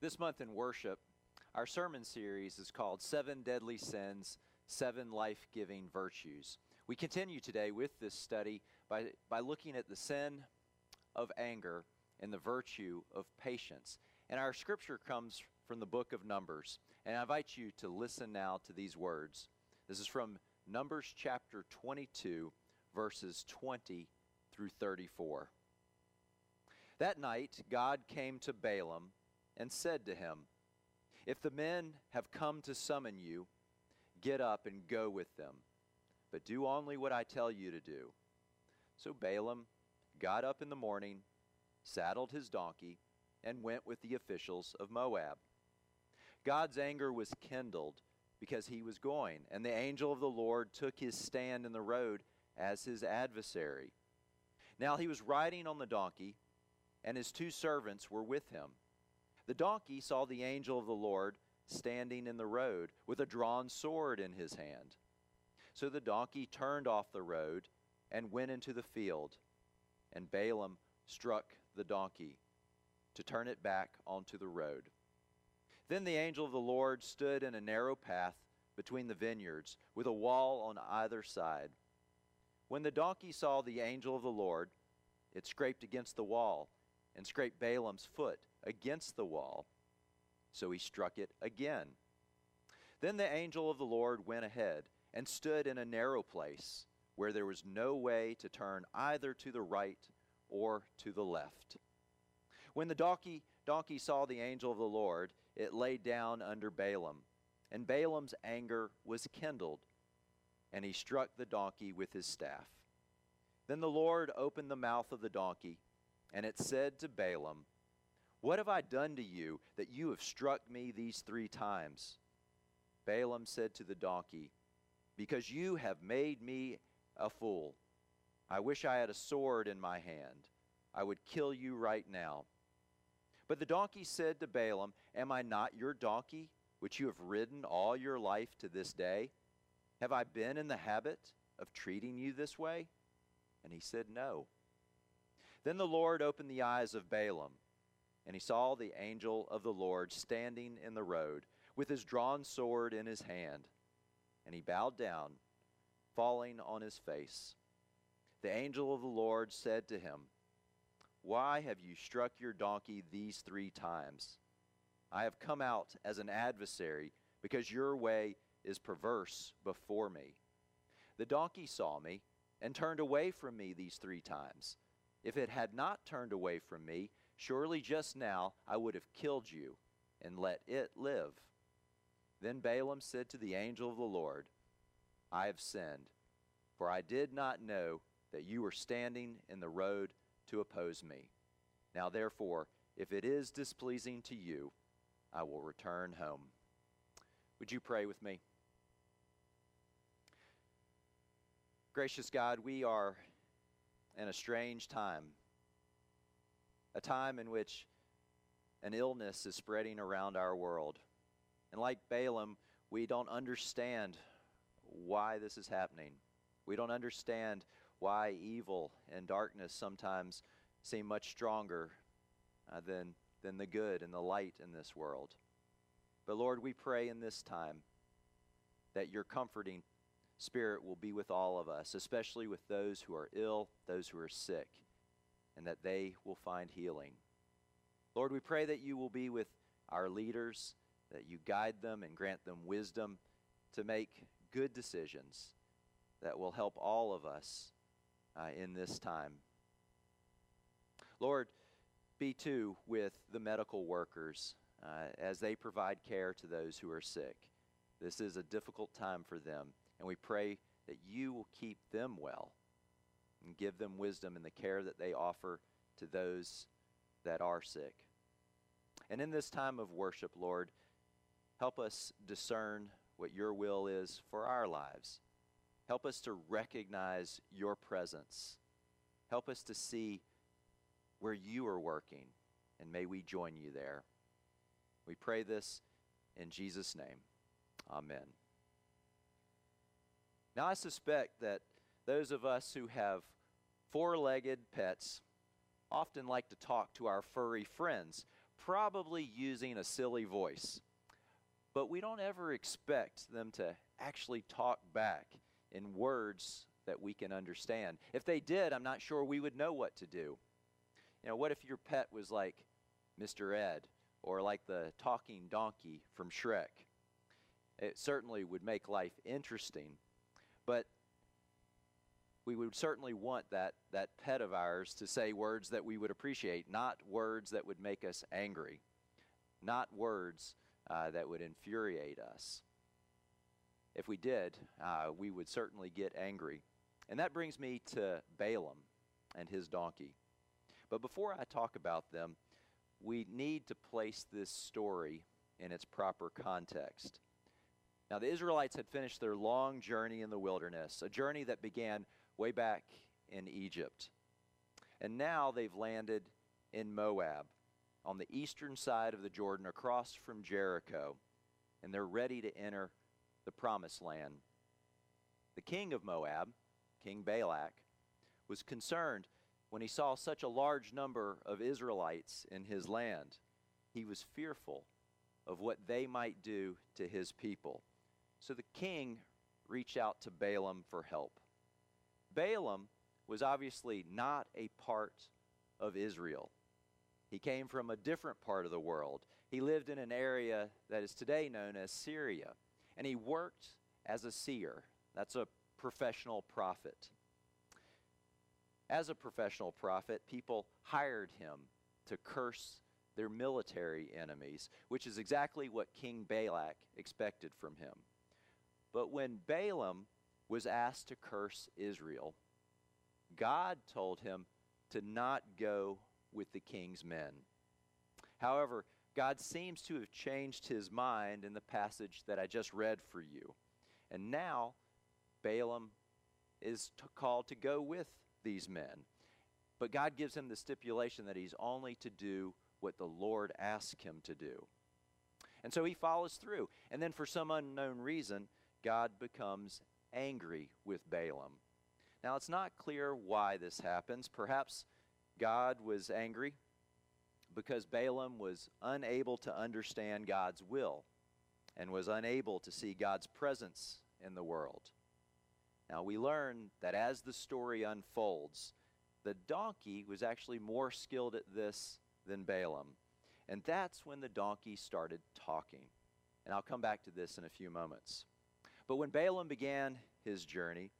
This month in worship, our sermon series is called Seven Deadly Sins, Seven Life-Giving Virtues. We continue today with this study by looking at the sin of anger and the virtue of patience. And our scripture comes from the book of Numbers. And I invite you to listen now to these words. This is from Numbers chapter 22, verses 20 through 34. That night, God came to Balaam and said to him, "If the men have come to summon you, get up and go with them, but do only what I tell you to do." So Balaam got up in the morning, saddled his donkey, and went with the officials of Moab. God's anger was kindled because he was going, and the angel of the Lord took his stand in the road as his adversary. Now he was riding on the donkey, and his two servants were with him. The donkey saw the angel of the Lord standing in the road with a drawn sword in his hand. So the donkey turned off the road and went into the field, and Balaam struck the donkey to turn it back onto the road. Then the angel of the Lord stood in a narrow path between the vineyards, with a wall on either side. When the donkey saw the angel of the Lord, it scraped against the wall and scraped Balaam's foot against the wall. So he struck it again. Then the angel of the Lord went ahead and stood in a narrow place where there was no way to turn either to the right or to the left. When the donkey saw the angel of the Lord, it lay down under Balaam, and Balaam's anger was kindled, and he struck the donkey with his staff. Then the Lord opened the mouth of the donkey, and it said to Balaam, "What have I done to you that you have struck me these 3 times?" Balaam said to the donkey, "Because you have made me a fool. I wish I had a sword in my hand. I would kill you right now." But the donkey said to Balaam, "Am I not your donkey, which you have ridden all your life to this day? Have I been in the habit of treating you this way?" And he said, "No." Then the Lord opened the eyes of Balaam, and he saw the angel of the Lord standing in the road with his drawn sword in his hand. And he bowed down, falling on his face. The angel of the Lord said to him, "Why have you struck your donkey these 3 times? I have come out as an adversary because your way is perverse before me. The donkey saw me and turned away from me these 3 times. If it had not turned away from me, surely just now I would have killed you and let it live." Then Balaam said to the angel of the Lord, "I have sinned, for I did not know that you were standing in the road to oppose me. Now therefore, if it is displeasing to you, I will return home." Would you pray with me? Gracious God, we are in a strange time, a time in which an illness is spreading around our world. And like Balaam, we don't understand why this is happening. We don't understand why evil and darkness sometimes seem much stronger than the good and the light in this world. But Lord, we pray in this time that your comforting Spirit will be with all of us, especially with those who are ill, those who are sick, and that they will find healing. Lord, we pray that you will be with our leaders, that you guide them and grant them wisdom to make good decisions that will help all of us in this time. Lord, be too with the medical workers as they provide care to those who are sick. This is a difficult time for them, and we pray that you will keep them well and give them wisdom in the care that they offer to those that are sick. And in this time of worship, Lord, help us discern what your will is for our lives. Help us to recognize your presence. Help us to see where you are working, and may we join you there. We pray this in Jesus' name. Amen. Now, I suspect that those of us who have 4-legged pets often like to talk to our furry friends, probably using a silly voice. But we don't ever expect them to actually talk back in words that we can understand. If they did, I'm not sure we would know what to do. What if your pet was like Mr. Ed or like the talking donkey from Shrek? It certainly would make life interesting, but we would certainly want that pet of ours to say words that we would appreciate, not words that would make us angry, not words that would infuriate us. If we did, we would certainly get angry. And that brings me to Balaam and his donkey. But before I talk about them, we need to place this story in its proper context. Now, the Israelites had finished their long journey in the wilderness, a journey that began way back in Egypt. And now they've landed in Moab, on the eastern side of the Jordan, across from Jericho, and they're ready to enter the promised land. The king of Moab, King Balak, was concerned when he saw such a large number of Israelites in his land. He was fearful of what they might do to his people. So the king reached out to Balaam for help. Balaam was obviously not a part of Israel. He came from a different part of the world. He lived in an area that is today known as Syria, and he worked as a seer. That's a professional prophet. As a professional prophet, people hired him to curse their military enemies, which is exactly what King Balak expected from him. But when Balaam was asked to curse Israel, God told him to not go with the king's men. However, God seems to have changed his mind in the passage that I just read for you. And now Balaam is called to go with these men. But God gives him the stipulation that he's only to do what the Lord asked him to do. And so he follows through. And then for some unknown reason, God becomes angry with Balaam. Now, it's not clear why this happens. Perhaps God was angry because Balaam was unable to understand God's will and was unable to see God's presence in the world. Now, we learn that as the story unfolds, the donkey was actually more skilled at this than Balaam. And that's when the donkey started talking. And I'll come back to this in a few moments. But when Balaam began his journey,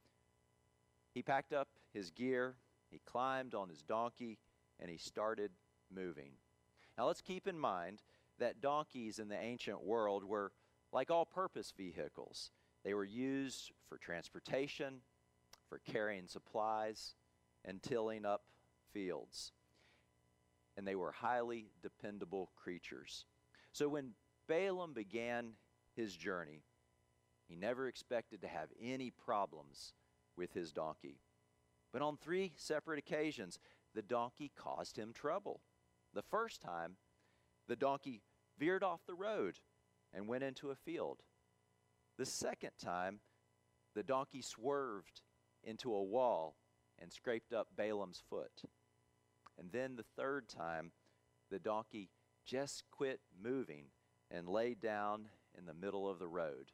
he packed up his gear, he climbed on his donkey, and he started moving. Now let's keep in mind that donkeys in the ancient world were like all-purpose vehicles. They were used for transportation, for carrying supplies, and tilling up fields. And they were highly dependable creatures. So when Balaam began his journey, he never expected to have any problems with his donkey. But on 3 separate occasions, the donkey caused him trouble. The first time, the donkey veered off the road and went into a field. The second time, the donkey swerved into a wall and scraped up Balaam's foot. And then the third time, the donkey just quit moving and laid down in the middle of the road.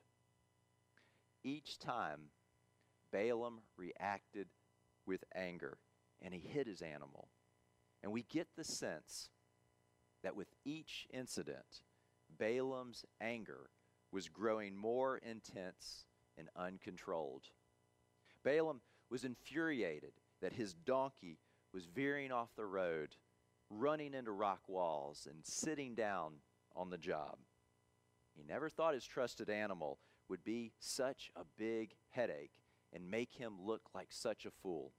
Each time, Balaam reacted with anger, and he hit his animal. And we get the sense that with each incident, Balaam's anger was growing more intense and uncontrolled. Balaam was infuriated that his donkey was veering off the road, running into rock walls, and sitting down on the job. He never thought his trusted animal would be such a big headache and make him look like such a fool.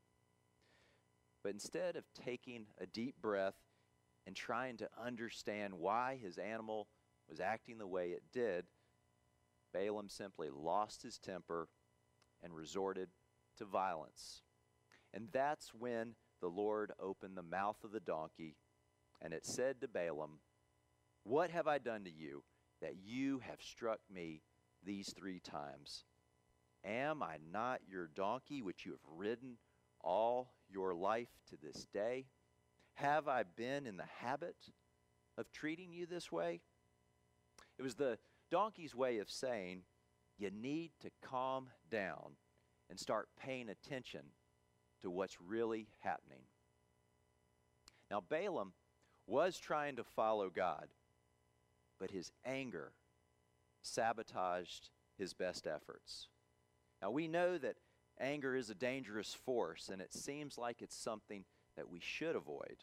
But instead of taking a deep breath and trying to understand why his animal was acting the way it did, Balaam simply lost his temper and resorted to violence. And that's when the Lord opened the mouth of the donkey, and it said to Balaam, "What have I done to you that you have struck me these 3 times? Am I not your donkey which you have ridden all your life to this day? Have I been in the habit of treating you this way? It was the donkey's way of saying, you need to calm down and start paying attention to what's really happening. Now, Balaam was trying to follow God, but his anger sabotaged his best efforts. Now, we know that anger is a dangerous force, and it seems like it's something that we should avoid.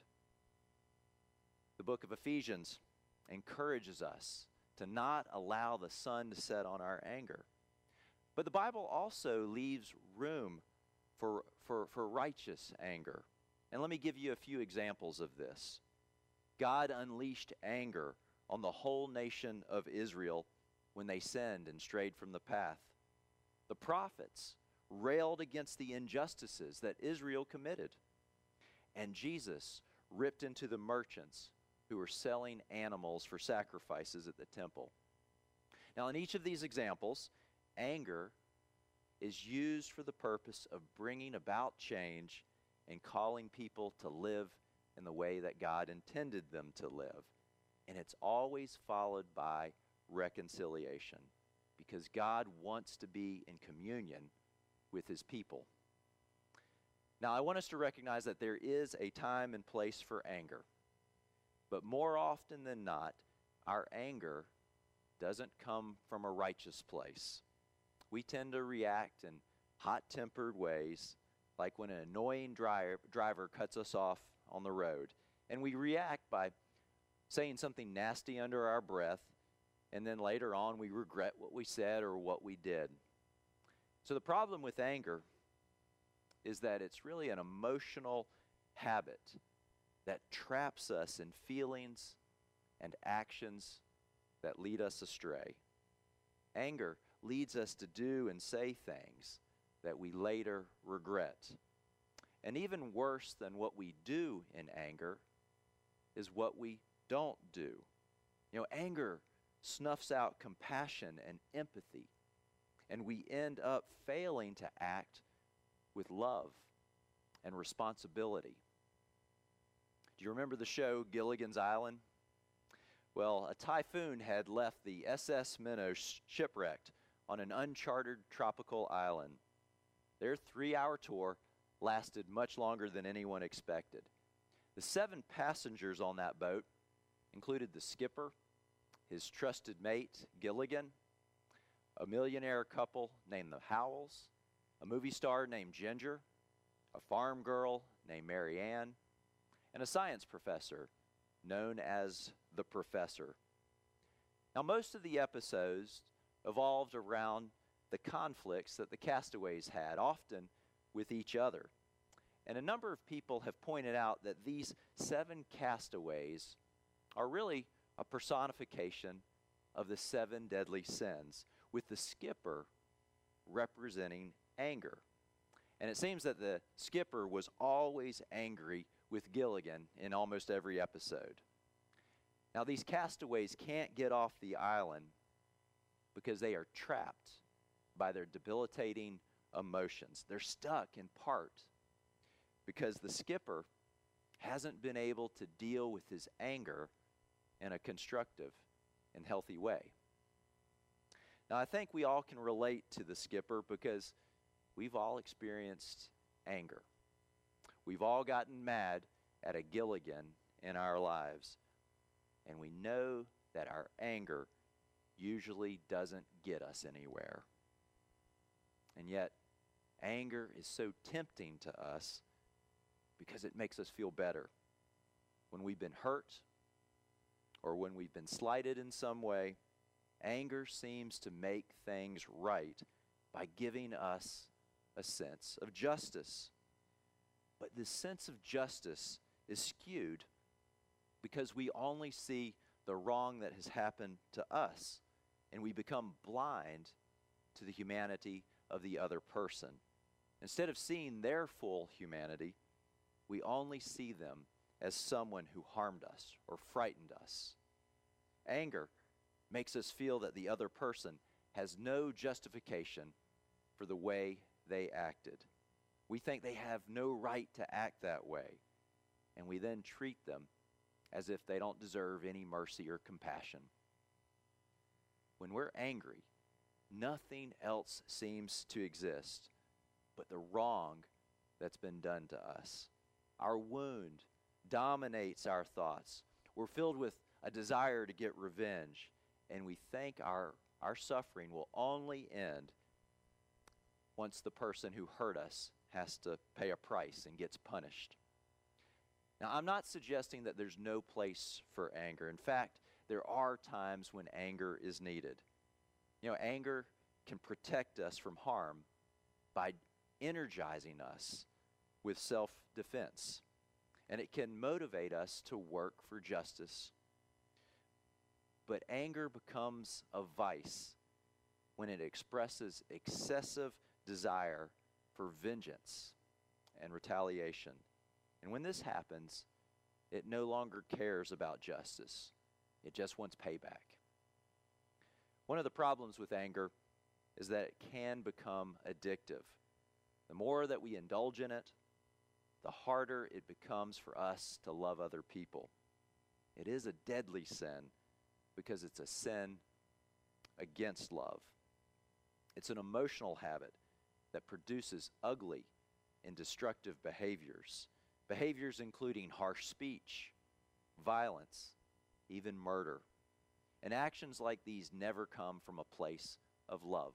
The book of Ephesians encourages us to not allow the sun to set on our anger. But the Bible also leaves room for righteous anger. And let me give you a few examples of this. God unleashed anger on the whole nation of Israel when they sinned and strayed from the path. The prophets railed against the injustices that Israel committed. And Jesus ripped into the merchants who were selling animals for sacrifices at the temple. Now, in each of these examples, anger is used for the purpose of bringing about change and calling people to live in the way that God intended them to live. And it's always followed by reconciliation, because God wants to be in communion with his people. Now, I want us to recognize that there is a time and place for anger. But more often than not, our anger doesn't come from a righteous place. We tend to react in hot-tempered ways, like when an annoying driver cuts us off on the road. And we react by saying something nasty under our breath, and then later on we regret what we said or what we did. So the problem with anger is that it's really an emotional habit that traps us in feelings and actions that lead us astray. Anger leads us to do and say things that we later regret. And even worse than what we do in anger is what we don't do. You know, anger snuffs out compassion and empathy, and we end up failing to act with love and responsibility. Do you remember the show Gilligan's Island? Well, a typhoon had left the SS Minnow shipwrecked on an uncharted tropical island. Their 3-hour tour lasted much longer than anyone expected. The 7 passengers on that boat included the skipper, his trusted mate, Gilligan, a millionaire couple named the Howells, a movie star named Ginger, a farm girl named Mary Ann, and a science professor known as the Professor. Now, most of the episodes evolved around the conflicts that the castaways had, often with each other. And a number of people have pointed out that these 7 castaways are really a personification of the 7 deadly sins, with the skipper representing anger. And it seems that the skipper was always angry with Gilligan in almost every episode. Now, these castaways can't get off the island because they are trapped by their debilitating emotions. They're stuck in part because the skipper hasn't been able to deal with his anger in a constructive and healthy way. Now, I think we all can relate to the skipper because we've all experienced anger. We've all gotten mad at a Gilligan in our lives, and we know that our anger usually doesn't get us anywhere. And yet, anger is so tempting to us because it makes us feel better. When we've been hurt or when we've been slighted in some way, anger seems to make things right by giving us a sense of justice. But this sense of justice is skewed because we only see the wrong that has happened to us, and we become blind to the humanity of the other person. Instead of seeing their full humanity, we only see them as someone who harmed us or frightened us. Anger makes us feel that the other person has no justification for the way they acted. We think they have no right to act that way, and we then treat them as if they don't deserve any mercy or compassion. When we're angry, nothing else seems to exist but the wrong that's been done to us. Our wound dominates our thoughts. We're filled with a desire to get revenge, and we think our suffering will only end once the person who hurt us has to pay a price and gets punished. Now, I'm not suggesting that there's no place for anger. In fact, there are times when anger is needed. Anger can protect us from harm by energizing us with self-defense, and it can motivate us to work for justice. But anger becomes a vice when it expresses excessive desire for vengeance and retaliation. And when this happens, it no longer cares about justice. It just wants payback. One of the problems with anger is that it can become addictive. The more that we indulge in it, the harder it becomes for us to love other people. It is a deadly sin because it's a sin against love. It's an emotional habit that produces ugly and destructive behaviors. Behaviors including harsh speech, violence, even murder. And actions like these never come from a place of love.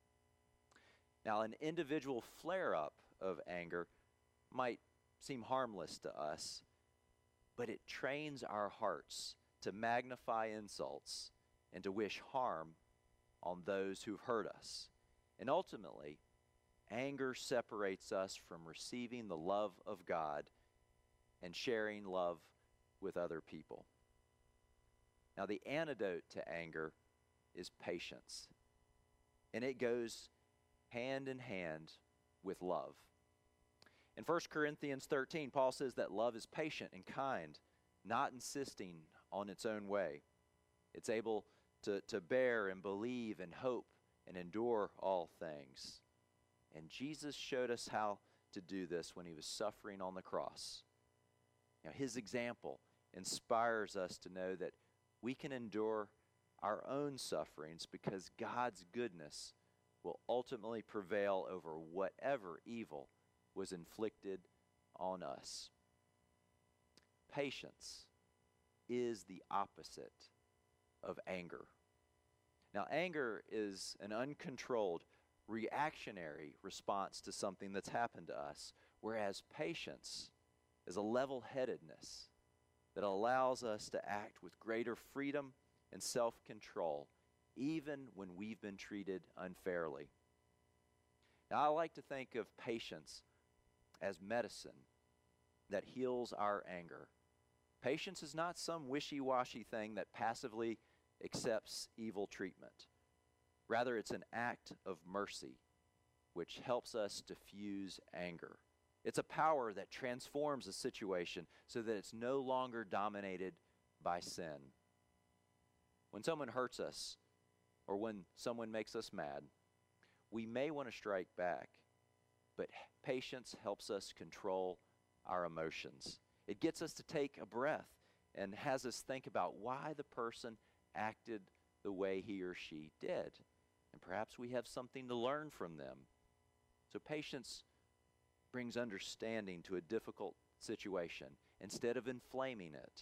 Now, an individual flare-up of anger might seem harmless to us, but it trains our hearts to magnify insults and to wish harm on those who've hurt us. And ultimately, anger separates us from receiving the love of God and sharing love with other people. Now, the antidote to anger is patience, and it goes hand in hand with love. In 1 Corinthians 13, Paul says that love is patient and kind, not insisting on its own way. It's able to bear and believe and hope and endure all things. And Jesus showed us how to do this when he was suffering on the cross. His example inspires us to know that we can endure our own sufferings because God's goodness will ultimately prevail over whatever evil was inflicted on us. Patience is the opposite of anger. Now, anger is an uncontrolled, reactionary response to something that's happened to us, whereas patience is a level-headedness that allows us to act with greater freedom and self-control, even when we've been treated unfairly. Now, I like to think of patience as medicine that heals our anger. Patience is not some wishy-washy thing that passively accepts evil treatment. Rather, it's an act of mercy which helps us diffuse anger. It's a power that transforms a situation so that it's no longer dominated by sin. When someone hurts us or when someone makes us mad, we may want to strike back, but patience helps us control our emotions. It gets us to take a breath and has us think about why the person acted the way he or she did. And perhaps we have something to learn from them. So patience brings understanding to a difficult situation instead of inflaming it.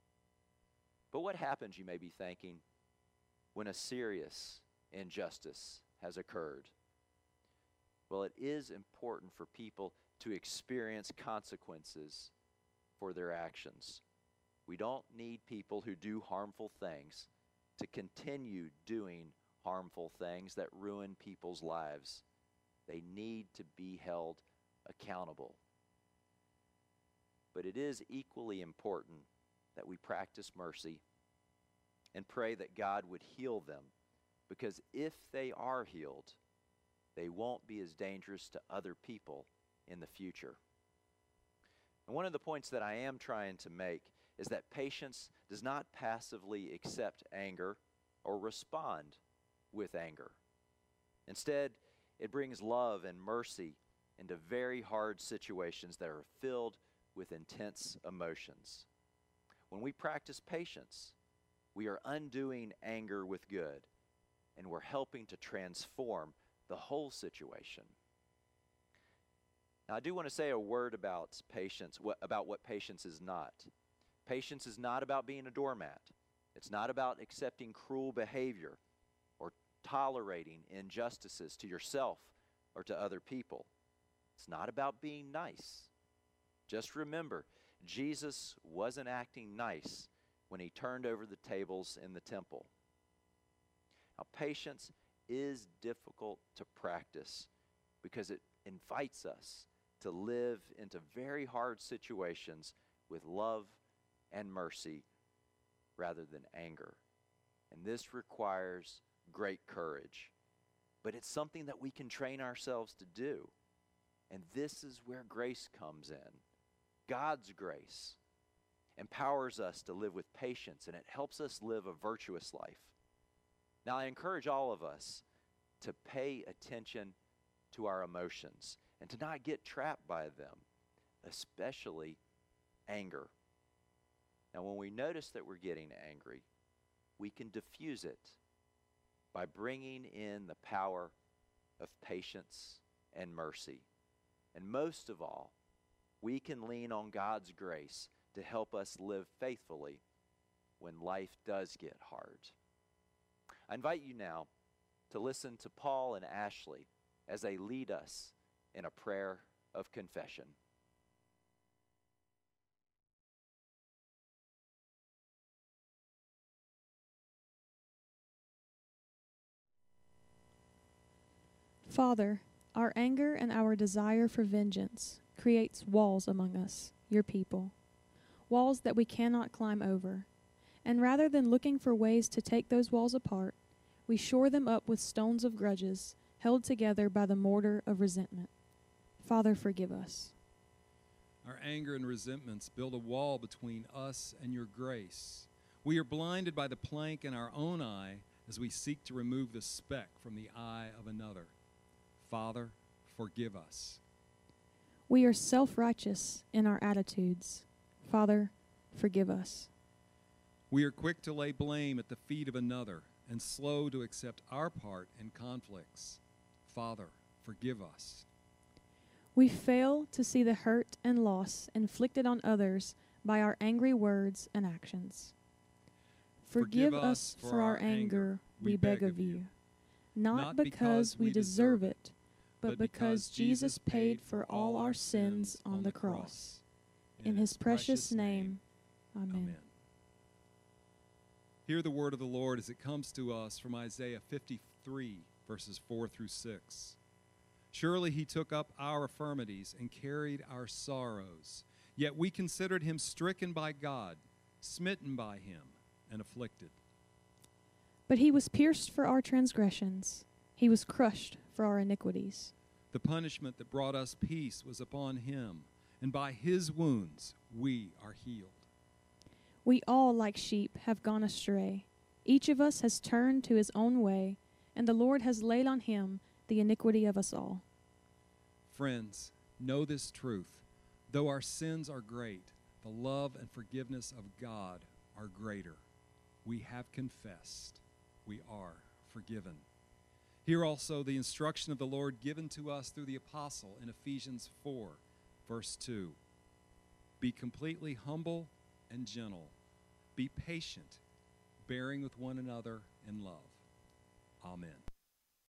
But what happens, you may be thinking, when a serious injustice has occurred? Well, it is important for people to experience consequences for their actions. We don't need people who do harmful things to continue doing harmful things that ruin people's lives. They need to be held accountable. But it is equally important that we practice mercy and pray that God would heal them, because if they are healed, they won't be as dangerous to other people in the future. And one of the points that I am trying to make is that patience does not passively accept anger or respond with anger. Instead, it brings love and mercy into very hard situations that are filled with intense emotions. When we practice patience, we are undoing anger with good, and we're helping to transform the whole situation. Now, I do want to say a word about patience, about what patience is not. Patience is not about being a doormat. It's not about accepting cruel behavior or tolerating injustices to yourself or to other people. It's not about being nice. Just remember, Jesus wasn't acting nice when he turned over the tables in the temple. Now, patience is difficult to practice because it invites us to live into very hard situations with love and mercy rather than anger. And this requires great courage. But it's something that we can train ourselves to do. And this is where grace comes in. God's grace empowers us to live with patience, and it helps us live a virtuous life. Now, I encourage all of us to pay attention to our emotions and to not get trapped by them, especially anger. Now, when we notice that we're getting angry, we can diffuse it by bringing in the power of patience and mercy. And most of all, we can lean on God's grace to help us live faithfully when life does get hard. I invite you now to listen to Paul and Ashley as they lead us in a prayer of confession. Father, our anger and our desire for vengeance creates walls among us, your people, walls that we cannot climb over. And rather than looking for ways to take those walls apart, we shore them up with stones of grudges held together by the mortar of resentment. Father, forgive us. Our anger and resentments build a wall between us and your grace. We are blinded by the plank in our own eye as we seek to remove the speck from the eye of another. Father, forgive us. We are self-righteous in our attitudes. Father, forgive us. We are quick to lay blame at the feet of another and slow to accept our part in conflicts. Father, forgive us. We fail to see the hurt and loss inflicted on others by our angry words and actions. Forgive us for our anger, we beg of you, not because we deserve it, but because Jesus paid for all our sins on the cross. In his precious name, amen. Hear the word of the Lord as it comes to us from Isaiah 53, verses 4 through 6. Surely he took up our infirmities and carried our sorrows. Yet we considered him stricken by God, smitten by him, and afflicted. But he was pierced for our transgressions. He was crushed for our iniquities. The punishment that brought us peace was upon him, and by his wounds we are healed. We all, like sheep, have gone astray. Each of us has turned to his own way, and the Lord has laid on him the iniquity of us all. Friends, know this truth. Though our sins are great, the love and forgiveness of God are greater. We have confessed. We are forgiven. Hear also the instruction of the Lord given to us through the apostle in Ephesians 4, verse 2. Be completely humble and gentle. Be patient, bearing with one another in love. Amen.